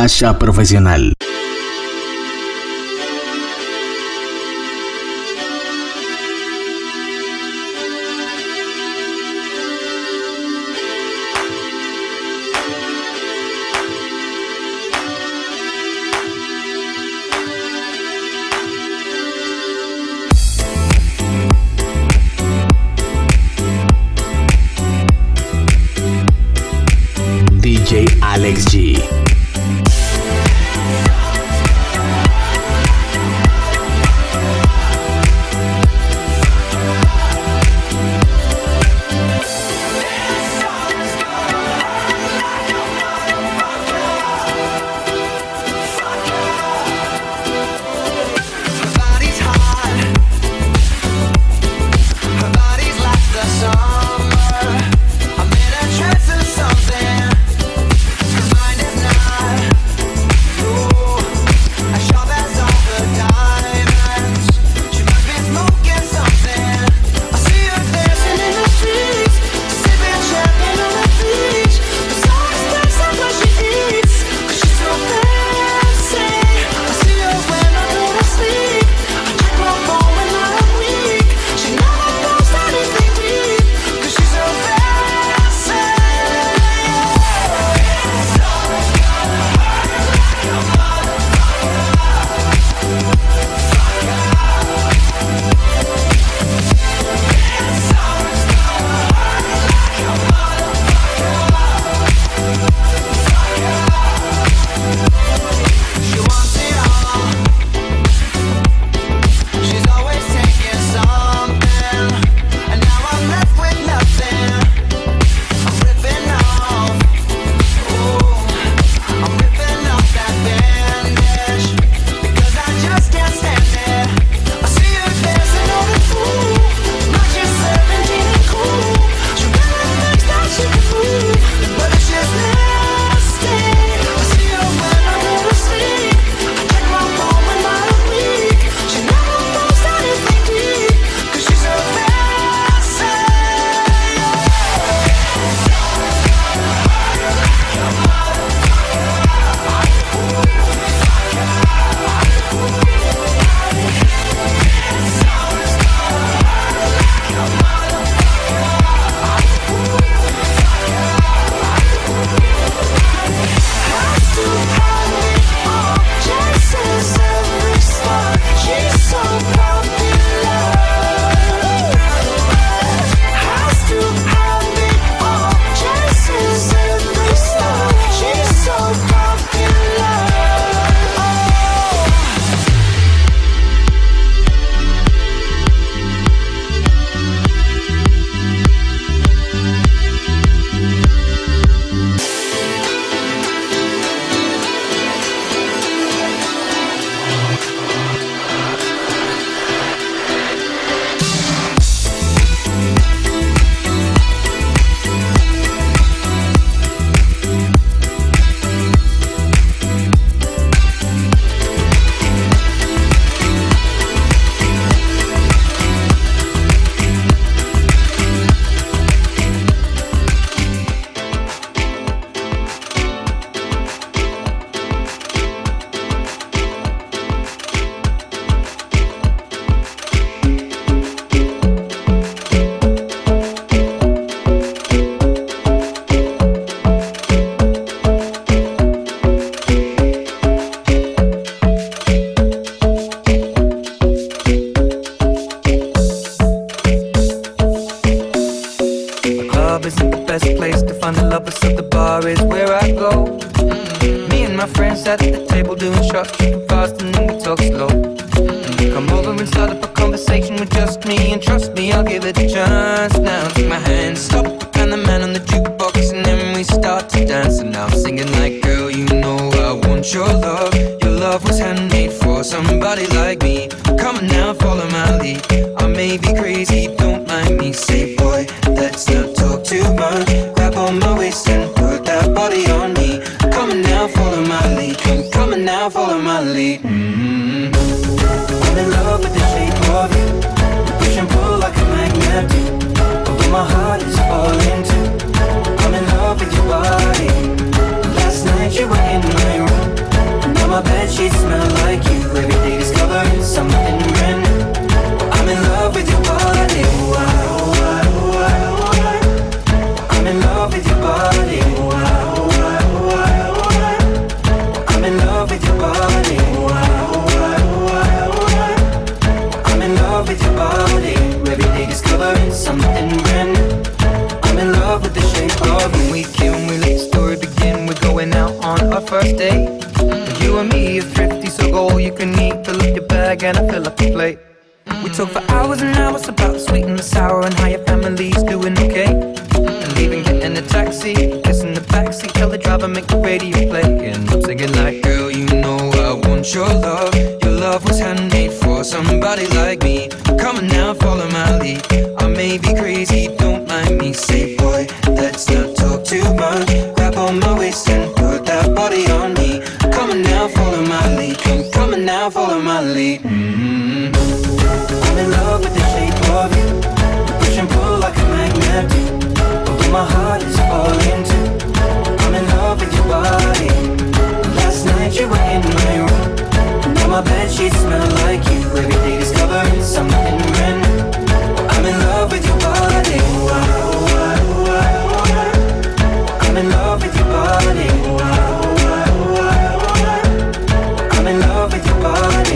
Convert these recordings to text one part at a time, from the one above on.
Dasha Profesional. DJ Alex G. Sat at the table doing shots, tripping fast, and then we talk slow. Come over and start up a conversation with just me, and trust me, I'll give it a chance. Now take my hand, stop, and the man on the jukebox, and then we start to dance. And now I'm singing like, girl, you know I want your love. Your love was handmade for somebody like me. Come on now, follow my lead. I may be crazy, don't mind me. Say, boy, let's not talk too much. Grab on my waist and put that body on me. Come on now, follow my lead. Come on now, follow my lead. I'm in love with the shape of you. Push and pull like a magnet do. But my heart is falling too. I'm in love with your body. Last night you were in my room. stay. You and me are thrifty, so go all you can eat. Fill up your bag and I fill up your plate. We talk for hours and hours about the sweet and the sour and how your family's doing okay. And leaving, getting a taxi, kissing the backseat, tell the driver make the radio play. And I'm singing like, girl, you know I want your love. Your love was handmade for somebody like me. Come on now, follow my lead. I may be crazy, don't mind me. Say, boy, let's not talk too much. Grab on my waist and put that body on me. Come on now, follow my lead. Come on now, follow my lead. I'm in love with the shape of you. Push and pull like a magnet do. Although my heart is falling too. I'm in love with your body. Last night you were in my room. Now my bedsheets smell like you. Every day discovering something brand new. I'm in love with your body. I'm in love with your body. I'm in love with your body.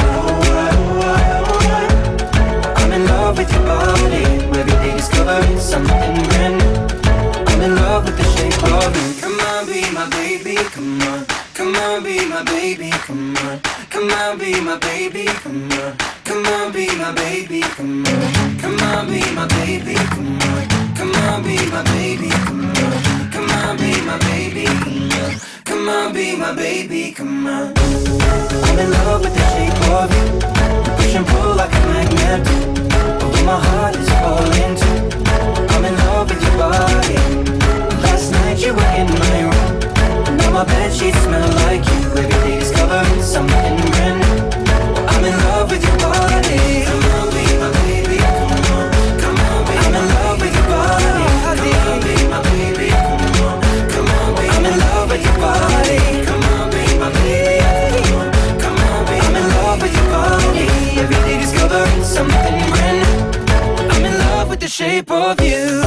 I'm in love with your body. Every day discovering something brand new. I'm in love with the shape of you. Come on, be my baby, come on. Come on, be my baby, come on. Come on, be my baby, come on. Come on, be my baby, come on. Come on, be my baby, come on. Come on, be my baby, come on. Come on, be my baby, come on. Come on, be my baby, come on. I'm in love with the shape of you. Push and pull like a magnet do. Although my heart is falling too. I'm in love with your body. Last night you were in my room. Now my bedsheets smell like you. Every day discovering something brand new. I'm in love with your body. Come on, be my baby, come on. Come on, be I'm in love with your body. Come on, be my baby, come on. Come on, be I'm in love with your body. Come on, be my baby, come on. Come on, be I'm in love with your body. Every day discovering something brand new. I'm in love with the shape of you.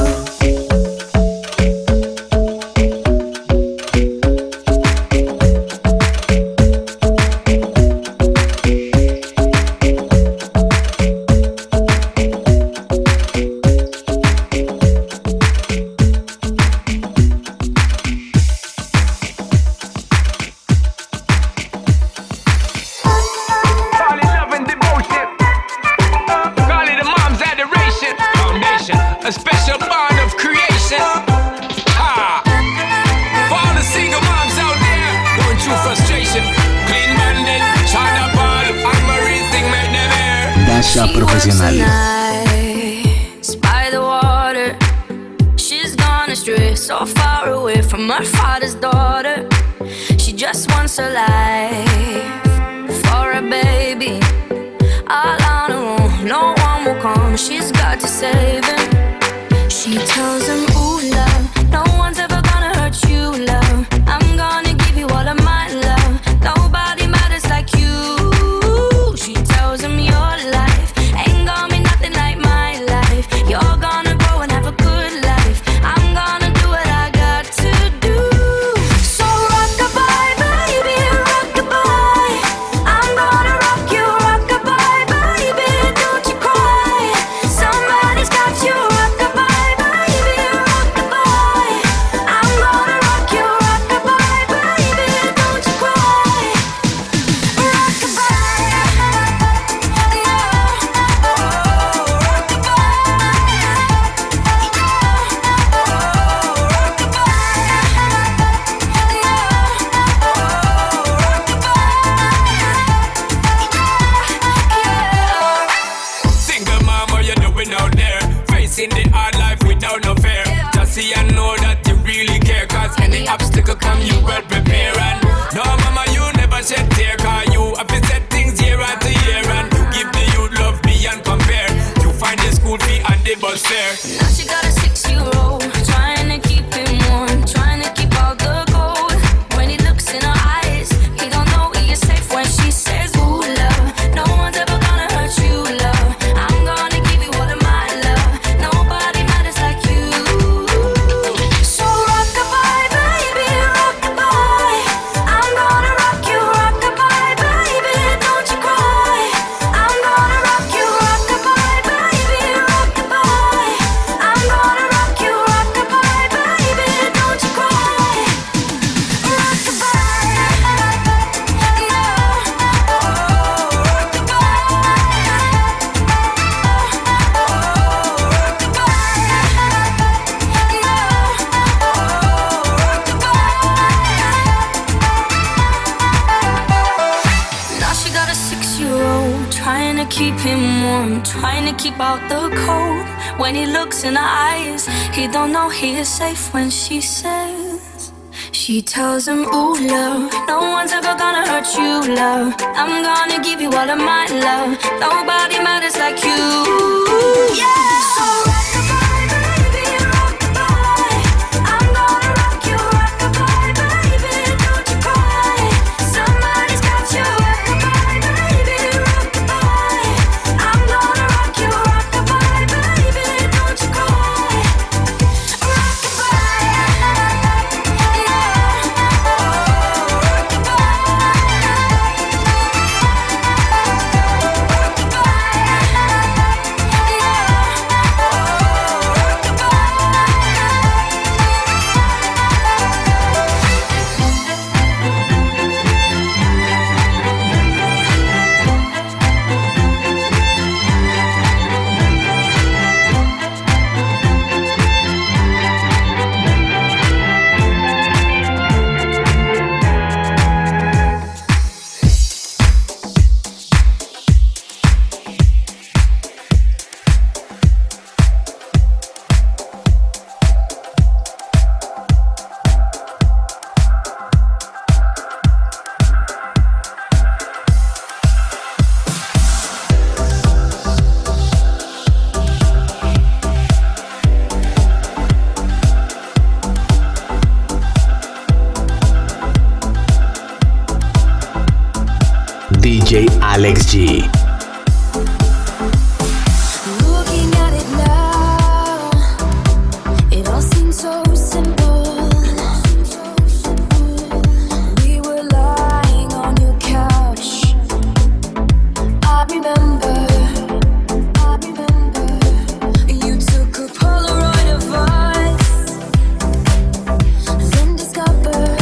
Profesionales. By the water, she's gone astray, so far away from her father's daughter. She just wants her life for a baby, all on her own. No one will come. She's got to save him. She tells him, "Ooh, love, no one's ever gonna hurt you, love. I'm gonna give you all of my love. Nobody matters like you." She tells him, "Your life ain't gonna be nothing like my life. You're gonna grow and have a good life. I'm gonna do what I got to do. So rock-a-bye, baby, rock-a-bye. I'm gonna rock you, rock-a-bye, baby, don't you cry. Somebody's got you, rock-a-bye, baby, rock-a-bye. I'm gonna rock you, rock-a-bye, baby, don't you cry. Rock-a-bye. Single mom, what you doing out there? Facing the hard life without no fear. Just see and know that you really care. Cause any obstacle come, you well prepare. And no mama, you never shed tear. Cause you have to set things year after year. And you give the youth love beyond compare. You find the school fee and the bus fare. Now she got a 6-year-old, trying to keep him warm, trying to keep all the gold. When he looks in her eyes, he don't know he is safe when she says, "Ooh, love, no one's ever gonna hurt you, love. I'm gonna give you all of my love. Nobody matters like you." So rock-a-bye, baby, rock-a-bye. keep him warm, trying to keep out the cold. When he looks in her eyes, he don't know he is safe when she says, she tells him, ooh, love, no one's ever gonna hurt you, love. I'm gonna give you all of my love. Nobody matters like you. Yeah. So rock-a-bye, baby, rock-a-bye. I'm gonna rock you, rock-a-bye, baby, don't you cry. Somebody's got you, rock-a-bye, baby, rock-a-bye. I'm gonna rock you, rock-a-bye, baby, don't you cry. DJ Alex G. Looking at it now, it all seems so simple. We were lying on your couch. I remember. You took a Polaroid of us, then discovered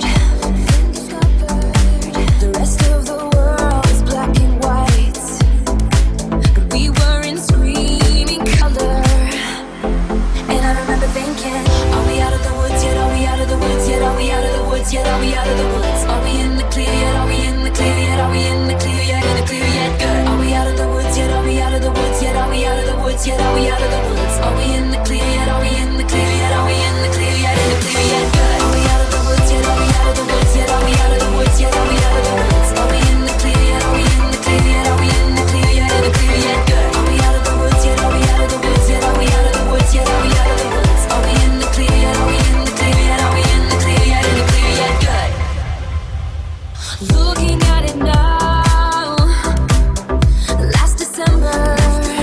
the rest of the world is black and white. But we were in screaming color. And I remember thinking, are we out of the woods yet? Are we out of the woods yet? Are we out of the woods yet? Are we out of the woods? Are we in the clear yet? Are we in the clear yet? Are we in the clear yet? In the clear yet? Good. Are we out of the woods yet? Are we out of the woods yet? Are we out of the woods yet? Are we out of the woods? Are we in the clear yet? Are we in the clear yet? Are we in the clear yet? In the clear yet? Good. Are we out of the woods yet? Are we out of the woods yet? Are we out of the woods yet? Are we out of the woods? Are we in the clear yet? Are we in the clear yet? Are we in the clear yet? In the clear yet? Good. Are we out of the woods yet? Are we out of the woods yet? Are we out of the woods yet? Are we out of the woods? Are we in the clear yet? Are we in the clear yet? Are we in the clear yet? In the clear yet? Good. Looking at it now, last December,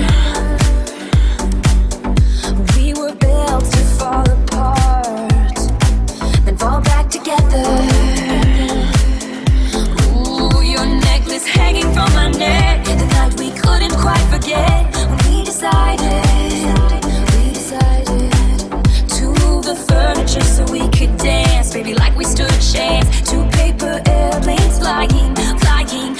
we were built to fall apart, then fall back together. Ooh, your necklace hanging from my neck, the night we couldn't quite forget. When we decided to move the furniture so we could dance, baby, like we stood a chance. Two paper airplanes flying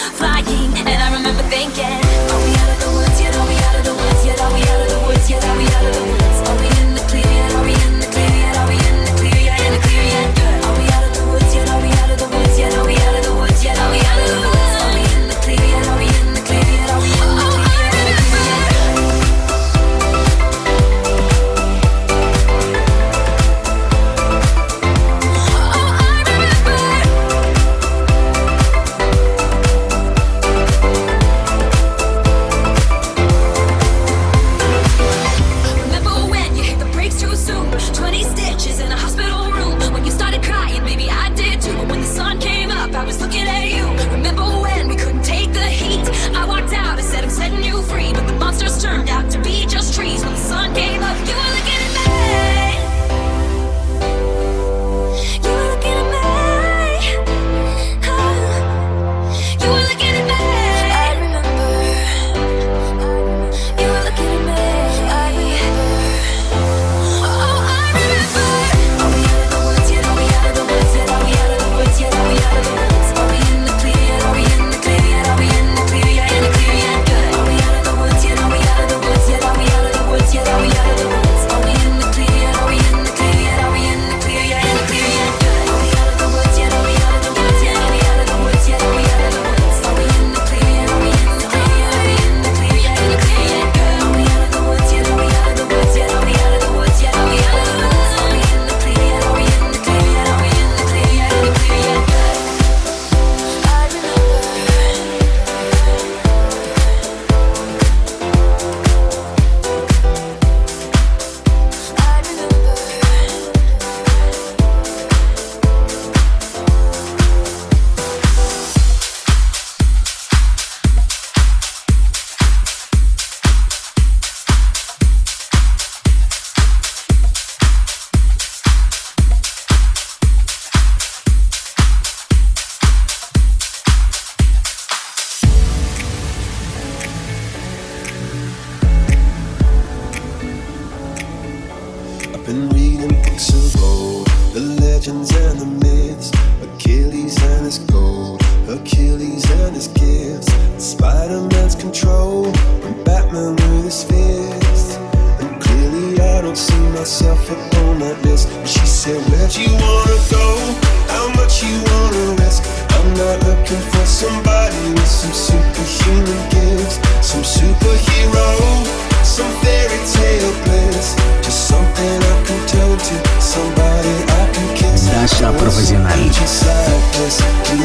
legends and the myths, Achilles and his gold, Achilles and his gifts, Spider-Man's control, and Batman with his fists. And clearly I don't see myself upon that list. And she said, where'd you wanna go? How much you wanna risk? I'm not looking for somebody with some superhuman gifts, some superhero, some fairy tale bliss, just something I can turn to, somebody I can kiss. Даша Профессиональ. Just like this.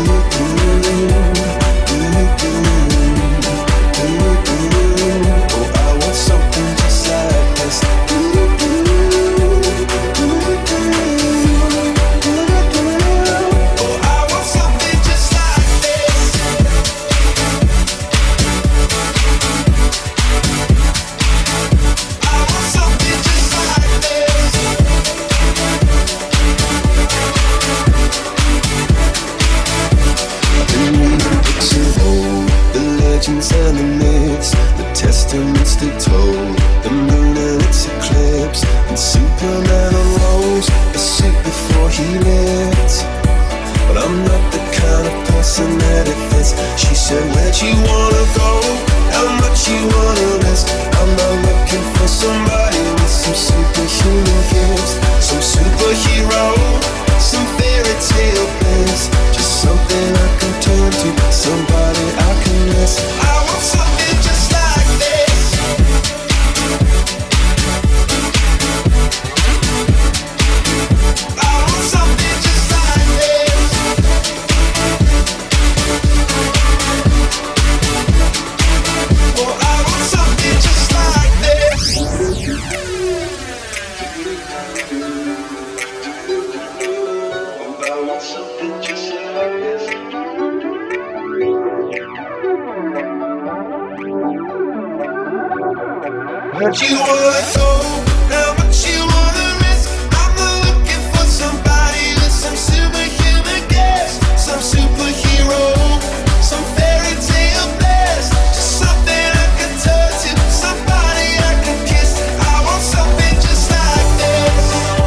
Oh, I want something just like this. And the myths, the testaments they told, the moon and its eclipse, and Superman unrolls a suit before he lived. But I'm not the kind of person that it fits. She said, where'd you wanna go? How much you wanna risk? I'm not looking for somebody with some superhuman gifts, some superhero, some fairy tale bliss, just something I can turn to, somebody I can miss. I want something just like this. I want something just like this. Oh, I want something just like this. I want something just like this. Where'd you wanna go? How much you wanna risk? I'm not looking for somebody with some superhuman gifts, some superhero, some fairy tale bliss, just something I can turn to, somebody I can kiss. I want something just like this.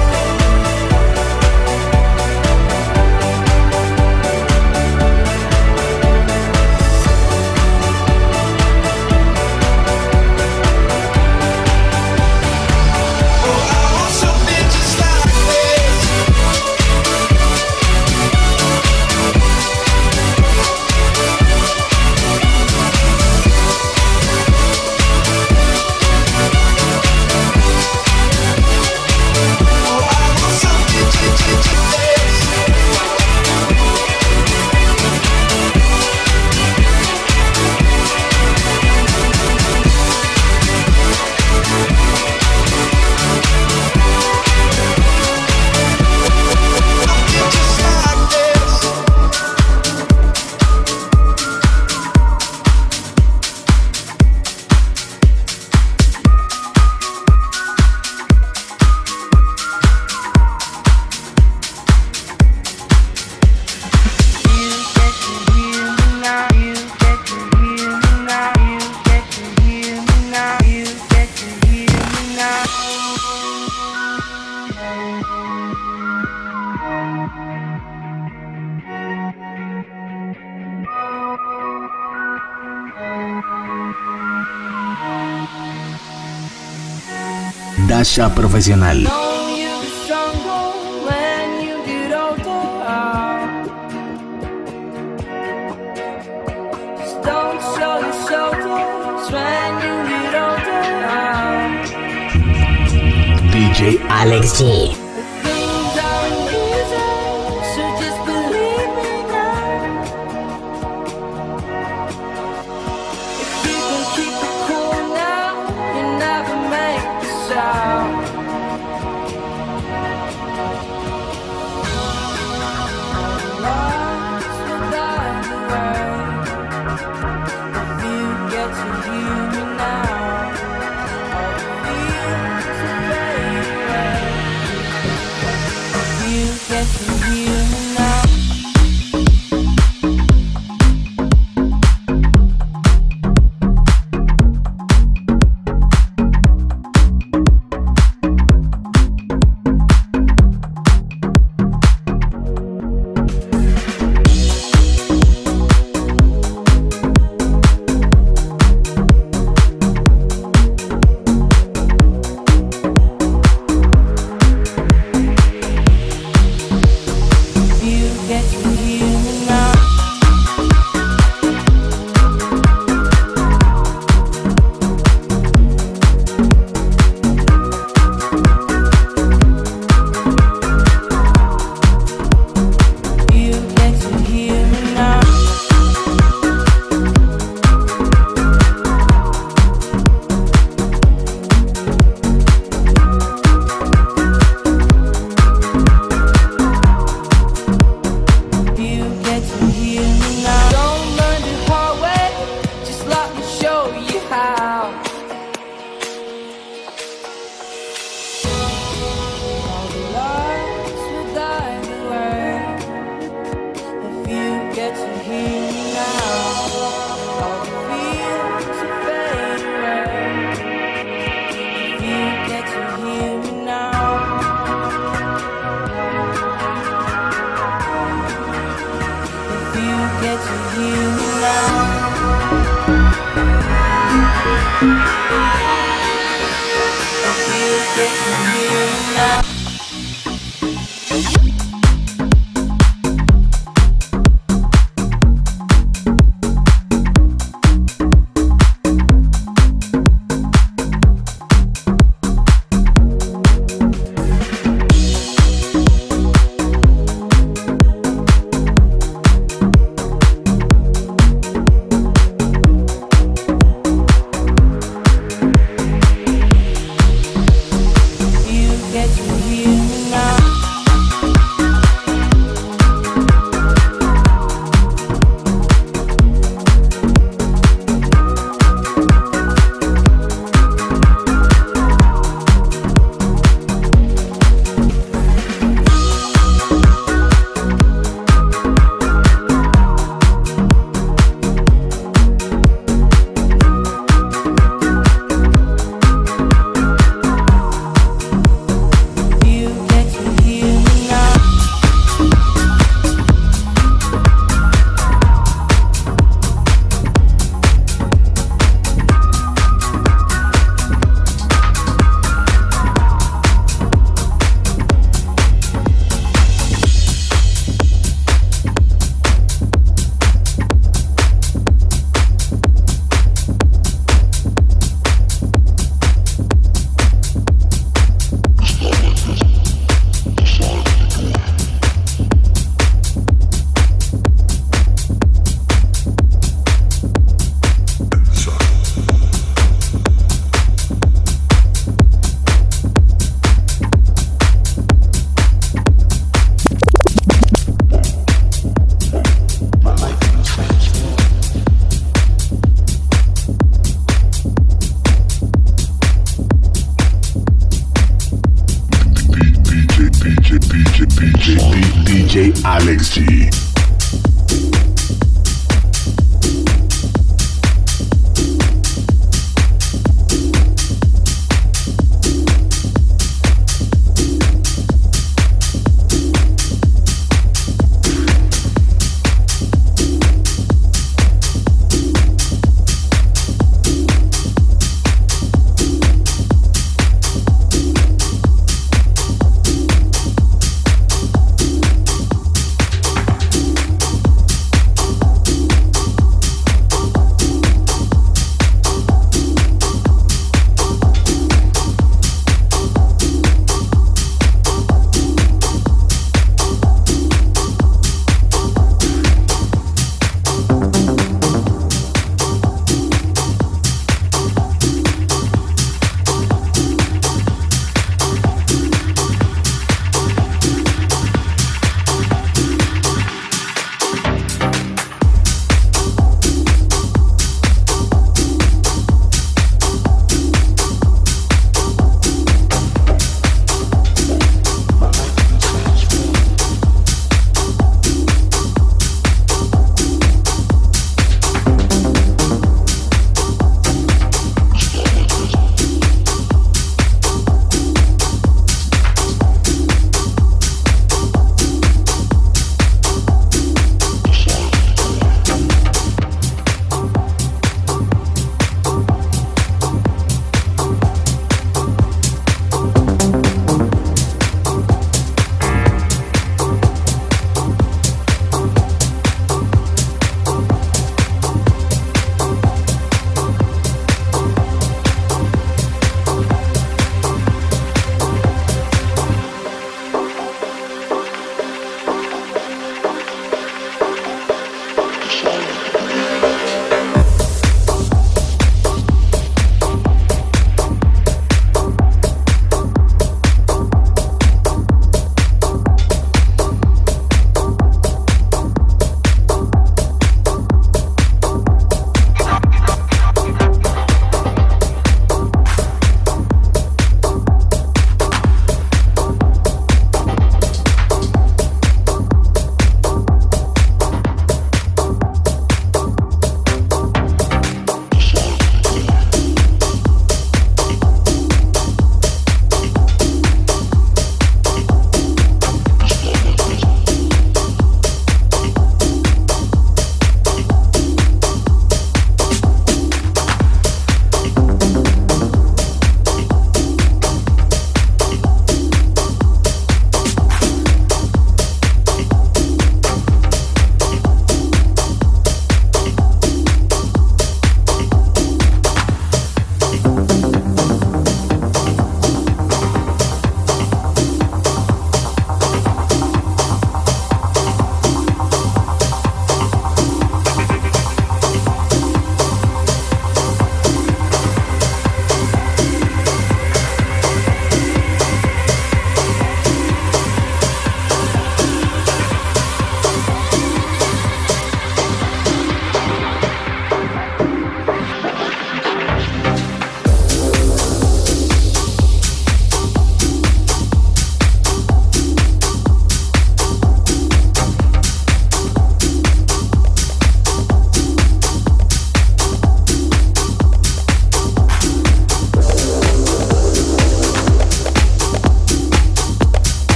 Даша Профессиональ. DJ Alex G.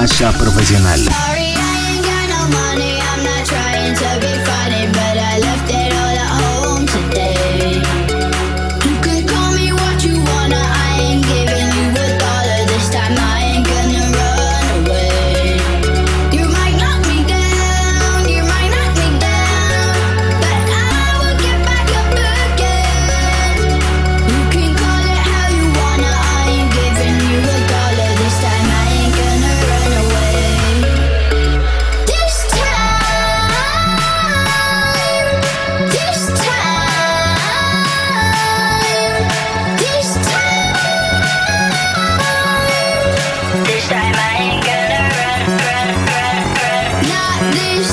Sasha Profesional. Sorry, I ain't got no money. I'm not trying to be funny, but I left it all at home today. You can call me what you wanna. I ain't giving you $1 this time. I ain't gonna run away. You might knock me down, you might knock me down, but I will get back up again. You can call it how you wanna. I ain't giving you $1 this time. I ain't gonna run away. This time, this time I ain't gonna run. Not this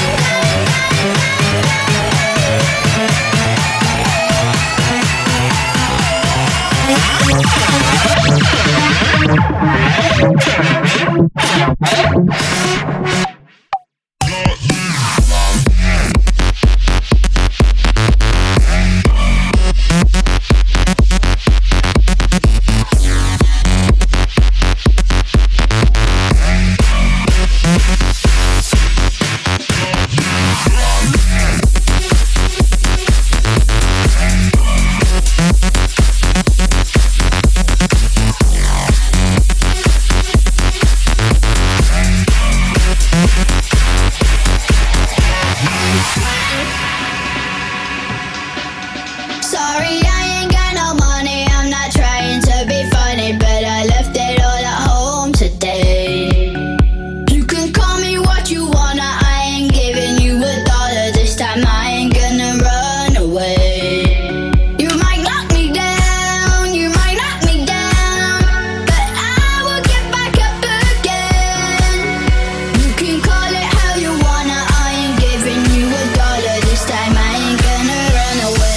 Sorry, I ain't got no money. I'm not trying to be funny, but I left it all at home today. You can call me what you wanna. I ain't giving you $1 this time. I ain't gonna run away. You might knock me down, you might knock me down, but I will get back up again. You can call it how you wanna. I ain't giving you $1 this time. I ain't gonna run away.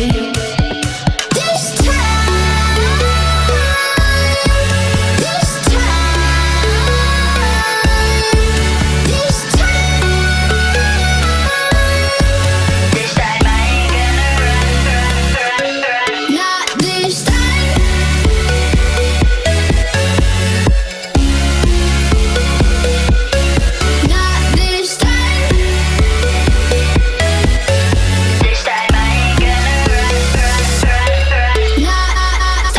This time, this time, this time, this time I ain't gonna run. Not this time. Not this time. This time I ain't gonna run. Not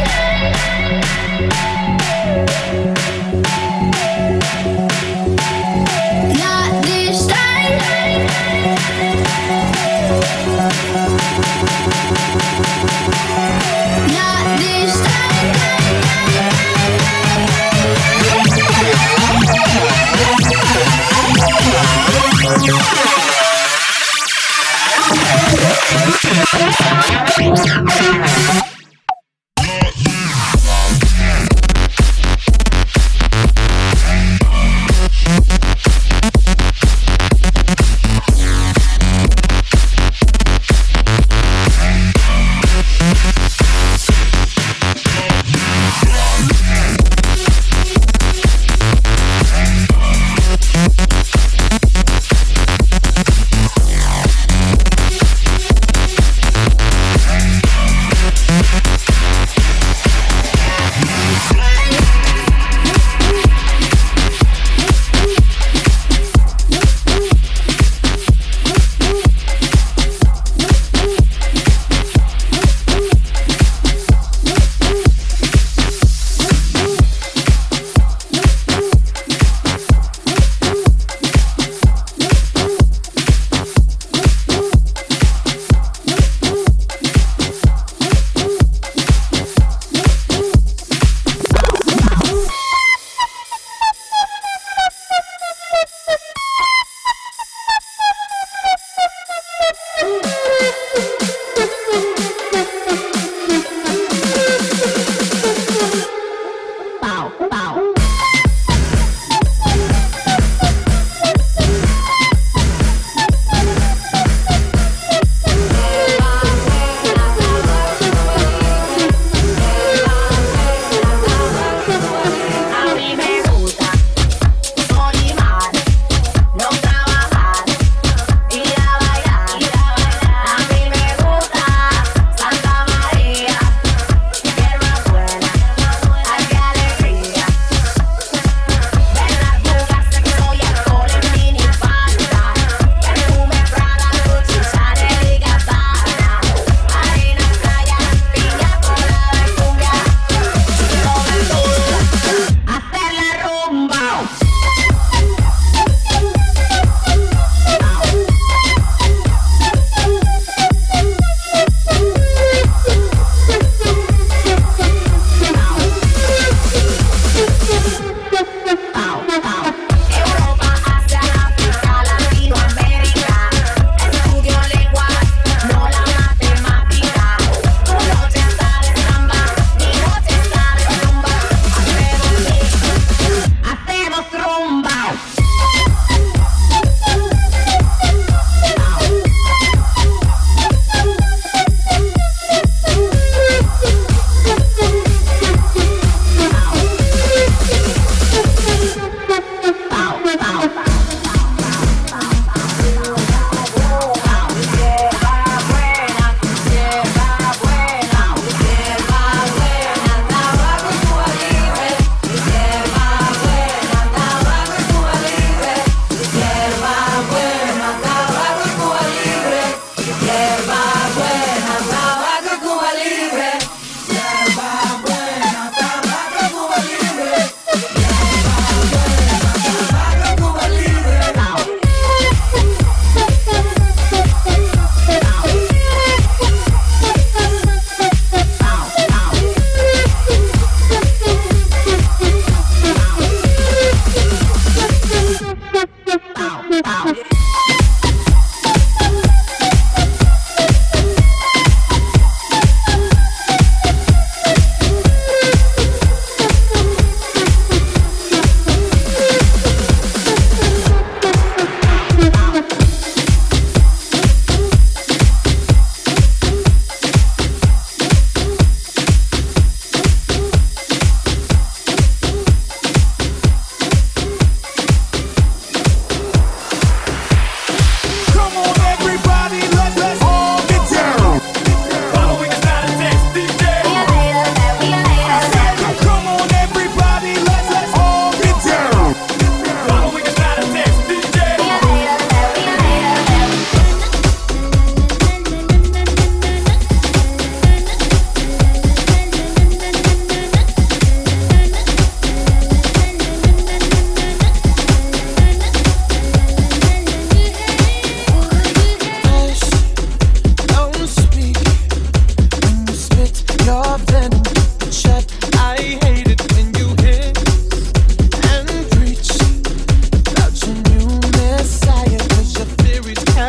this time. Not this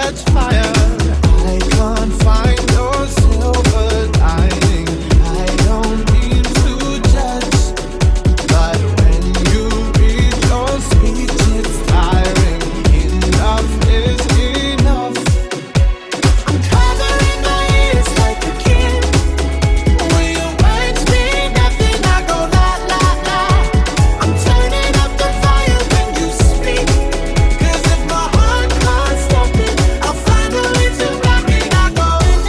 catch fire. I can't find your silver lining. I don't mean to judge, but when you read your speech, it's tiring. Enough is enough. I'm covering my ears like a kid. When your words mean nothing, I go la la la. I'm turning up the fire when you speak. 'Cause if my heart can't stop it, I'll find a way to block it. I go.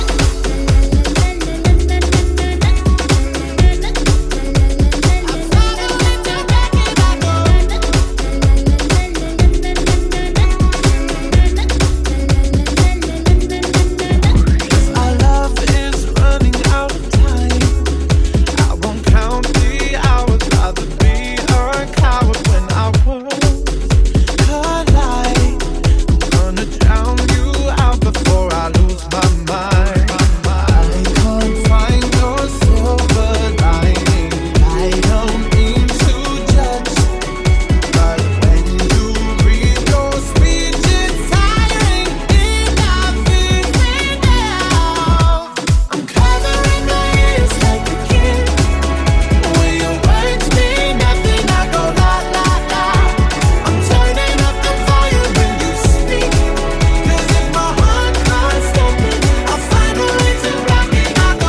Our love is running out of time. I won't count the hours. Rather be a coward when our worlds collide. I'm gonna drown you out before I lose my mind. I can't find your silver lining. I don't mean to judge, but when you read your speech, it's tiring. Enough is enough. I'm covering my ears like a kid. When your words mean nothing, I go la la la. I'm turning up the fire when you speak. 'Cause if my heart can't stop it, I'll find a way to block it. I go.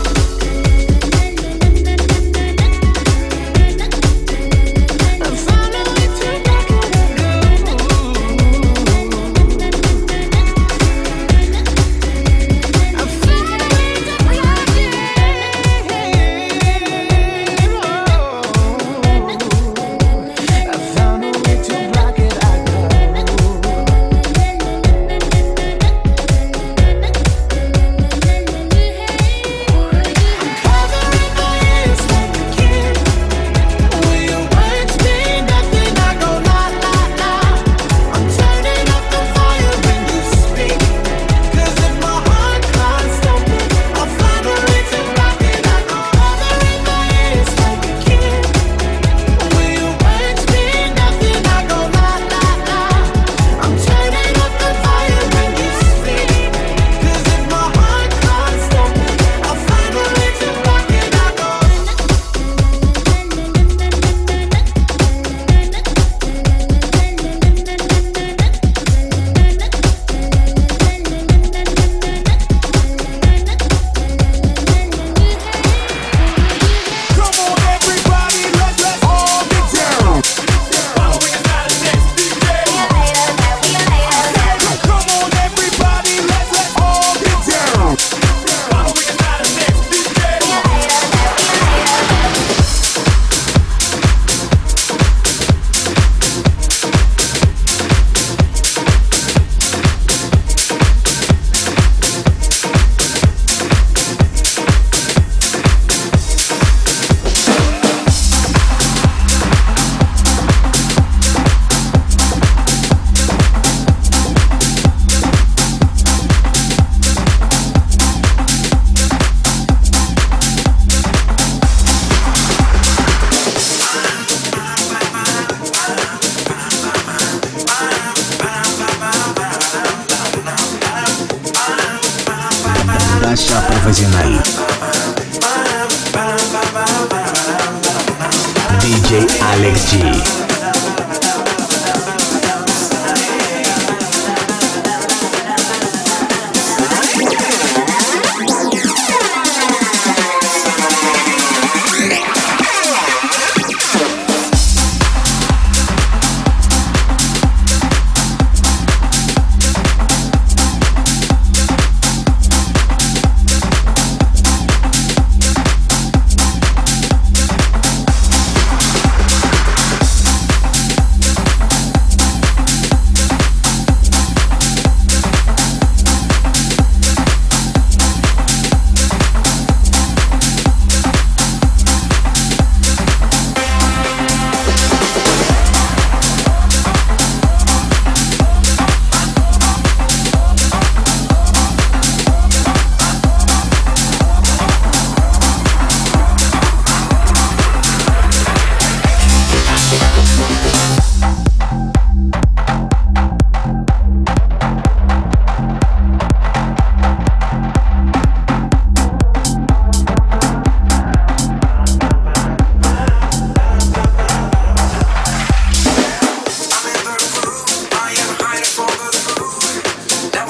I'll find a way to block it. I'll find a way to block it. I found a way to block it. I go. Covering my ears like a kid. When your words mean nothing, I go la la la. I'm turning up the fire when you speak. 'Cause if my heart can't stop it, I'll find a way to block it. I go. Covering my ears like a kid. When your words mean nothing, I go la la la. I'm turning up the fire when you speak. 'Cause if my heart can't stop it, I'll find a way to block it. I go. Come on, everybody, let's all get down. Following us out of this DJ. Come on, everybody, let's all get down. Following us out of this DJ. Dasha Profesional. DJ Alex G.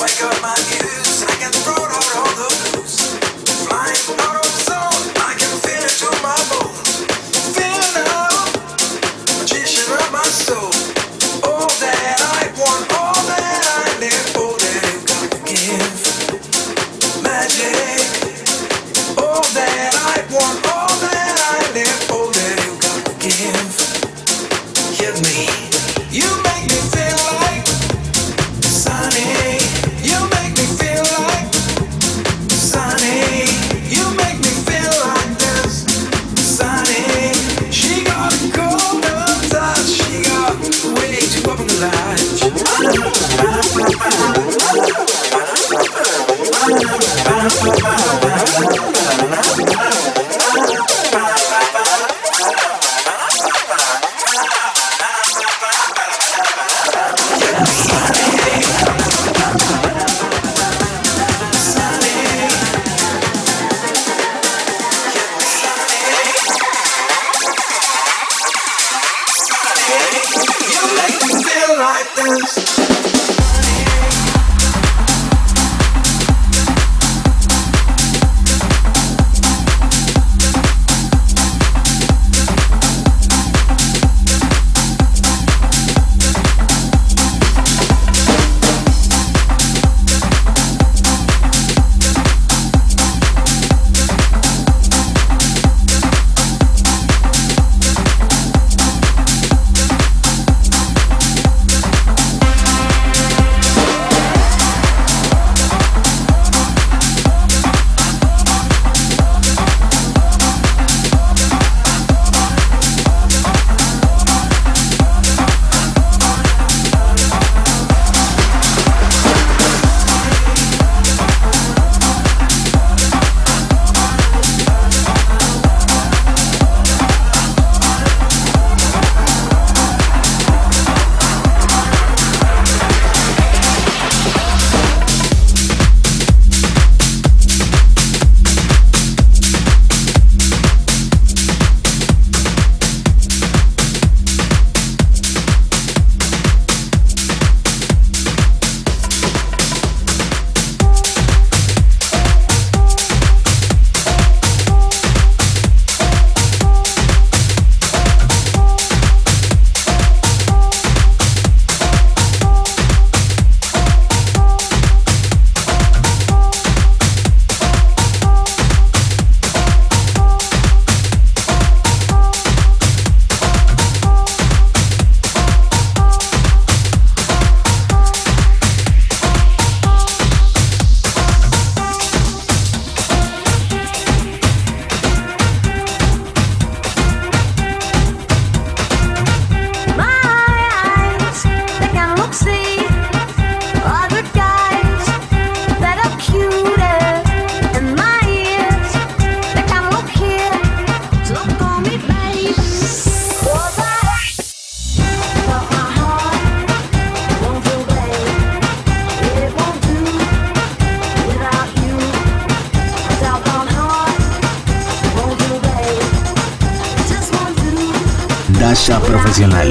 Dasha Profesional.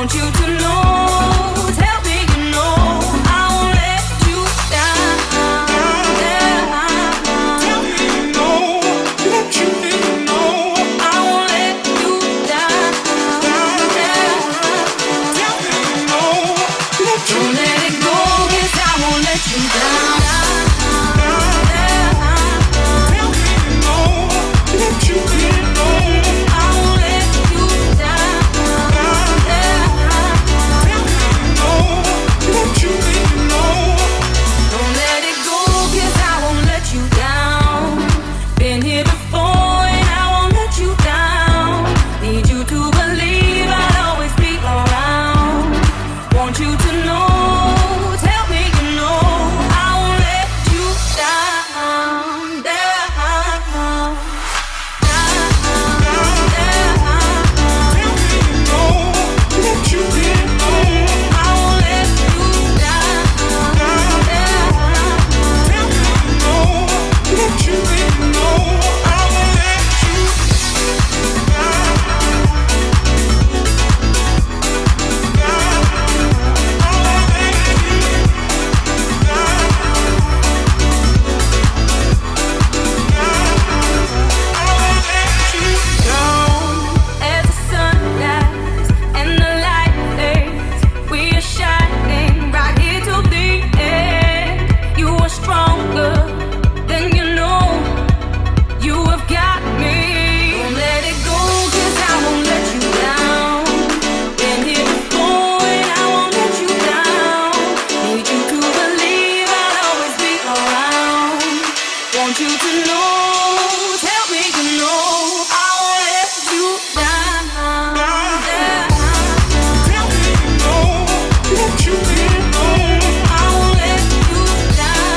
Want you to know, tell me you know, I won't let you down. Tell me you know, let you know, I won't let you down. tell me you know, let you Don't let it go, 'cause I won't let you down. tell me you know, let you know, I won't let you down. tell me you know, let you know. Don't let it go, 'cause I won't let you down. Been here before and I won't let you down. Need you to believe I'll always be around. Want you to know, tell me you know, I won't let you down. Tell me you know, let you know, I won't let you down. tell me you know, let you know, I will let you As the sun dies and the light fades, we are shining right here till the end. You are stronger than you know. You have got me. Don't let it go, 'cause I won't let you down. Been here before and I won't let you down. Need you to believe I'll always be around. Want you to know, tell me you know, I won't let you down. tell me you know, let you know, I won't let you down.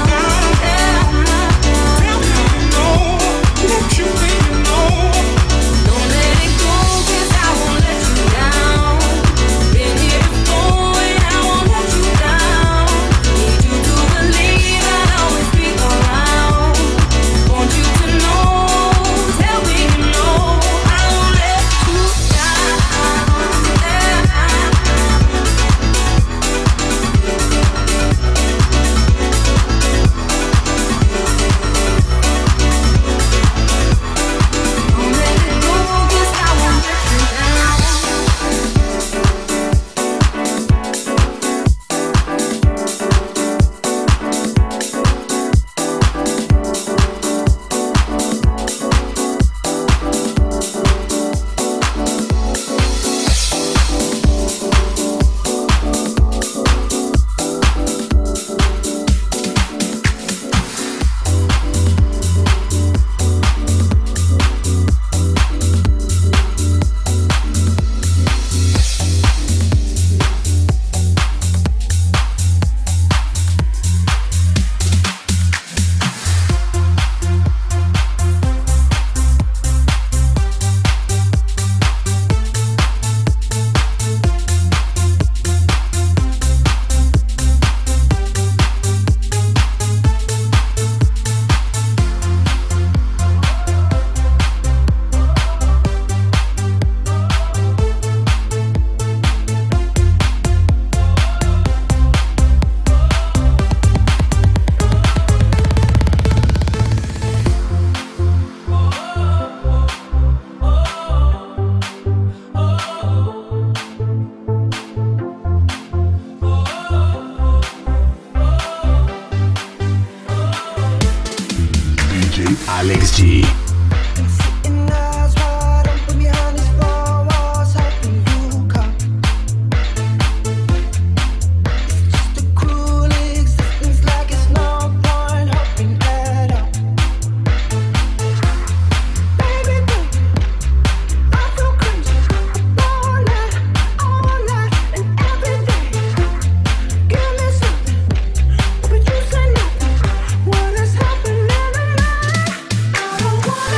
tell me you know, let you know. Don't let it go, 'cause I won't let you down. Been here before and I won't let you down. Need you to believe I'll always be around. Want you to know, tell me you know, I won't let you down. Don't let it go, 'cause I won't let you down. DJ Alex G. Sitting eyes wide open behind these four walls, hoping you come. It's just a cruel existence, like it's no point hoping at all. Baby, baby, I feel crazy all night and every day. Give me something, but you say nothing. What is happening tonight? I don't want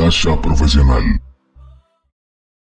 Sasha Profesional.